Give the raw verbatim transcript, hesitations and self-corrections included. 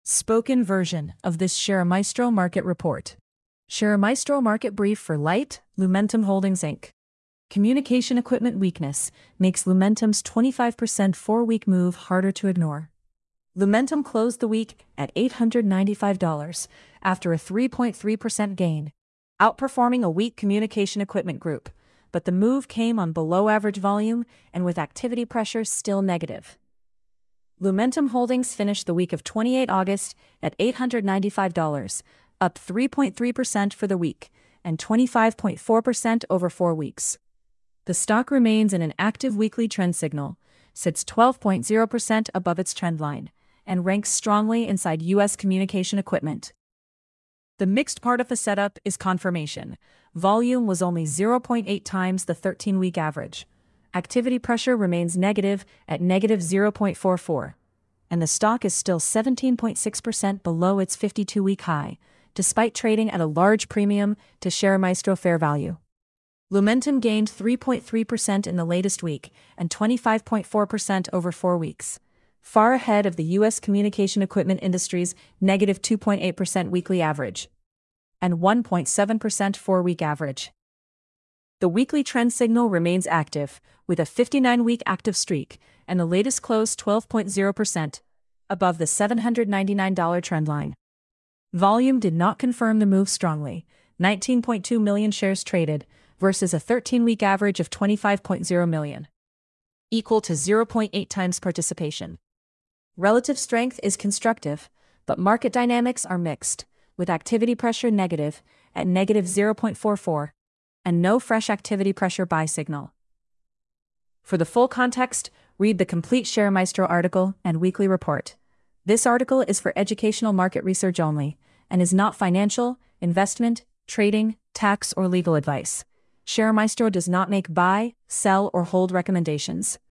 Spoken version of this ShareMaestro Market Report. ShareMaestro Market Brief for Light, Lumentum Holdings Incorporated. Communication equipment weakness makes Lumentum's twenty-five percent four-week move harder to ignore. Lumentum closed the week at eight hundred ninety-five dollars after a three point three percent gain, outperforming a weak communication equipment group, but the move came on below-average volume and with activity pressure still negative. Lumentum Holdings finished the week of the twenty-eighth of August at eight hundred ninety-five dollars, up three point three percent for the week and twenty-five point four percent over four weeks. The stock remains in an active weekly trend signal, sits twelve point zero percent above its trend line, and ranks strongly inside U S communication equipment. The mixed part of the setup is confirmation. Volume was only zero point eight times the thirteen-week average. Activity pressure remains negative at negative zero point four four, and the stock is still seventeen point six percent below its fifty-two-week high, despite trading at a large premium to ShareMaestro fair value. Lumentum gained three point three percent in the latest week and twenty-five point four percent over four weeks, far ahead of the U S communication equipment industry's negative two point eight percent weekly average and one point seven percent four-week average. The weekly trend signal remains active, with a fifty-nine-week active streak, and the latest close twelve point zero percent above the seven hundred ninety-nine dollar trend line. Volume did not confirm the move strongly, nineteen point two million shares traded versus a thirteen-week average of twenty-five point zero million, equal to zero point eight times participation. Relative strength is constructive, but market dynamics are mixed, with activity pressure negative at negative zero point four four. And no fresh activity pressure buy signal. For the full context, read the complete ShareMaestro article and weekly report. This article is for educational market research only and is not financial, investment, trading, tax, or legal advice. ShareMaestro does not make buy, sell, or hold recommendations.